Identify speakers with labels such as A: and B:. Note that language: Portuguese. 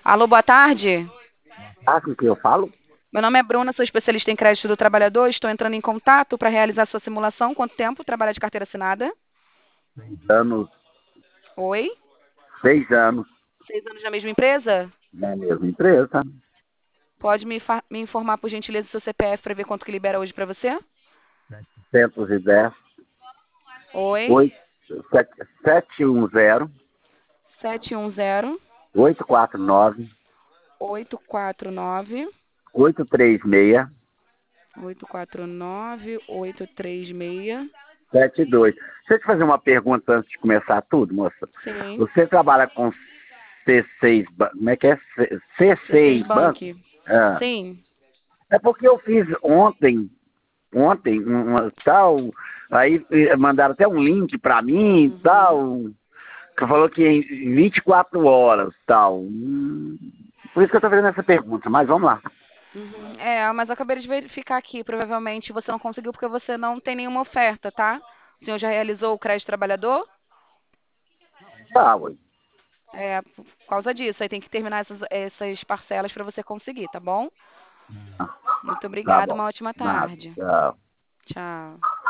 A: Alô, boa tarde.
B: Ah, com quem eu falo?
A: Meu nome é Bruna, sou especialista em crédito do trabalhador. Estou entrando em contato para realizar sua simulação. Quanto tempo trabalha de carteira assinada?
B: Anos,
A: Oi?
B: 6 anos
A: 6 anos na mesma empresa?
B: na mesma empresa.
A: Pode me informar, por gentileza, seu CPF para ver quanto que libera hoje para você?
B: 710,
A: Oi?
B: 8, 710,
A: 710
B: 849,
A: 849
B: 836,
A: 849 836.
B: 72. Deixa eu te fazer uma pergunta antes de começar tudo, moça.
A: Sim.
B: Você trabalha com C6, como é que é?
A: C6
B: C6 Banco?
A: Bank.
B: Ah.
A: Sim.
B: É porque eu fiz ontem, uma tal, aí mandaram até um link pra mim e
A: Uhum.
B: tal, que falou que em 24 horas tal. Por isso que eu tô fazendo essa pergunta, mas vamos lá.
A: Uhum. É, mas eu acabei de verificar aqui. Provavelmente você não conseguiu porque você não tem nenhuma oferta, tá? O senhor já realizou o crédito trabalhador?
B: Tá, ué.
A: É, por causa disso. Aí tem que terminar essas parcelas para você conseguir, tá bom? Muito
B: Tá
A: obrigada.
B: bom.
A: Uma ótima
B: Nada.
A: tarde.
B: Tchau.
A: Tchau.